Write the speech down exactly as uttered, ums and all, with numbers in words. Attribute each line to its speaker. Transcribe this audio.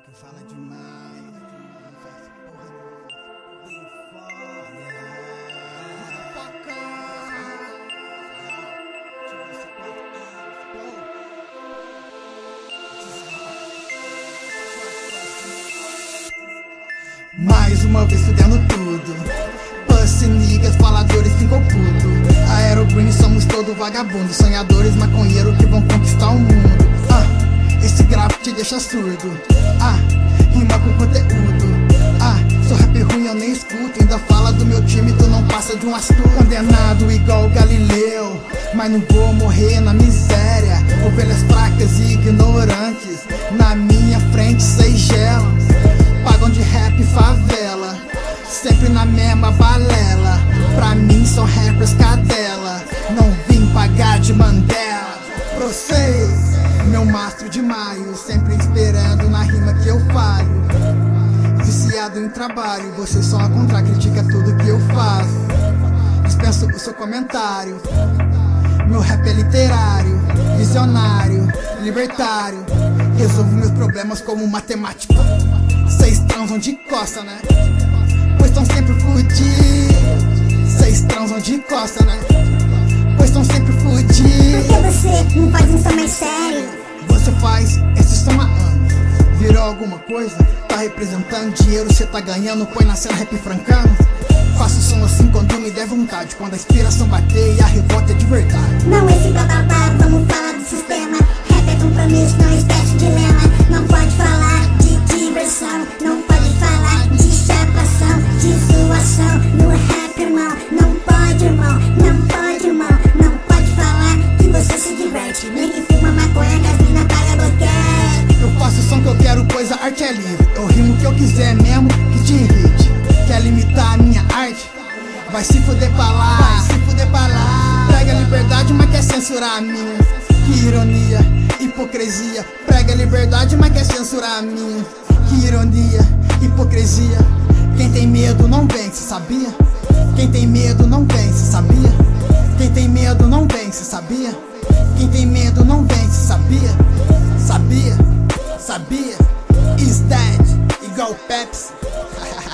Speaker 1: que fala demais, não faz porra nenhuma, bem foda, mais uma vez fudendo tudo. Pussy niggas, faladores, ficou puto. Aero Green, somos todos vagabundos, sonhadores, maconheiros que vão conquistar o mundo. Ah, esse grave te deixa surdo. Ah, rima com conteúdo. Ah, sou rap ruim, eu nem escuto. Ainda fala do meu time, tu não passa de um astuto. Condenado igual Galileu, mas não vou morrer na miséria. Ovelhas fracas e ignorantes, na minha frente cês gelam. Pagam de rap favela, sempre na mesma balela. Pra mim são rappers cadela, não vim pagar de Mandela. Pra vocês, meu mastro de maio, sempre esperando na rima que eu falho. Viciado em trabalho, você só a contra critica tudo que eu faço. Dispenso o seu comentário. Meu rap é literário, visionário, libertário. Resolvo meus problemas como matemático. Cês transam de costa, né? Pois tão sempre fudidos. Cês transam de costa, né? Pois tão sempre fudidos.
Speaker 2: Por que você não faz um som mais sério?
Speaker 1: Você faz esse som há anos. Virou alguma coisa? Tá representando dinheiro, cê tá ganhando, põe na cena rap francano. Faço som assim quando me der vontade, quando a inspiração bater e a revolta é de verdade.
Speaker 2: Não esse blá blá blá, vamos falar do sistema. Rap é compromisso, não esquece o dilema. Não pode falar de diversão, não pode falar de chapação, de zoação. No rap, irmão, não pode, irmão, não pode, irmão. Não pode falar que você se diverte, nem que fuma maconha, que as mina paga boquete.
Speaker 1: Eu faço o som que eu quero, pois a arte é livre. Eu rimo o que eu quiser mesmo, que te irrite. Quer limitar a minha arte? Vai se fuder pra lá, vai se fuder pra lá. Prega a liberdade, mas quer censurar a minha. Que ironia, hipocrisia. Prega a liberdade, mas quer censurar a minha. Que ironia, hipocrisia. Quem tem medo não vence, sabia? Quem tem medo não vence, sabia? Quem tem medo não vence, sabia? Quem tem medo não vence, sabia? Sabia? Sabia? Is that igual Pepsi?